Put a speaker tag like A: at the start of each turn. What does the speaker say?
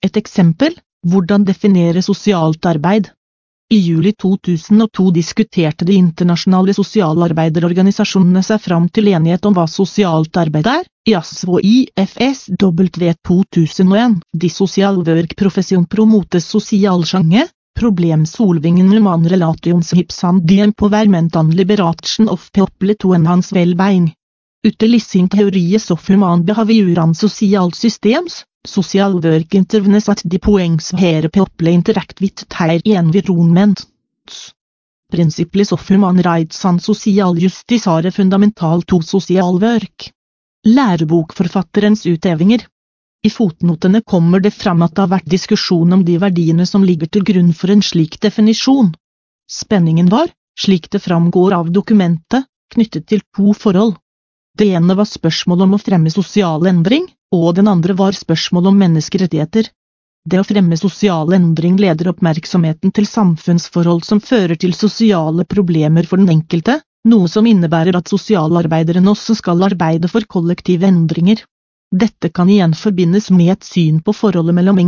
A: Et eksempel, hvordan definere sosialt arbeid? I juli 2002 diskuterte de internasjonale sosialarbeiderorganisasjonene seg fram til enighet om hva sosialt arbeid er. I ASV og IFSW 2001, de social work profession promotes social sjange, problemsolvingen human relationships and the empowerment and liberation of people to enhance well-being. Utilizing theories of human behavior and social systems, social work intervenes at the points where people interact with their environment. Principles of human rights and social justice are fundamental to social work. Lærebokforfatterens uthevinger. I fotnotene kommer det fram at det har vært diskusjon om de verdiene som ligger til grunn for en slik definisjon. Spenningen var, slik det framgår av dokumentet, knyttet til to forhold. Det ene var spørsmål om å fremme sosial endring, og den andre var spørsmål om menneskerettigheter. Det å fremme sosial endring leder oppmerksomheten til samfunnsforhold som fører til sosiale problemer for den enkelte, noe som innebærer at sosialarbeideren også skal arbeide for kollektive endringer. Dette kan igjen forbindes med et syn på forholdet mellom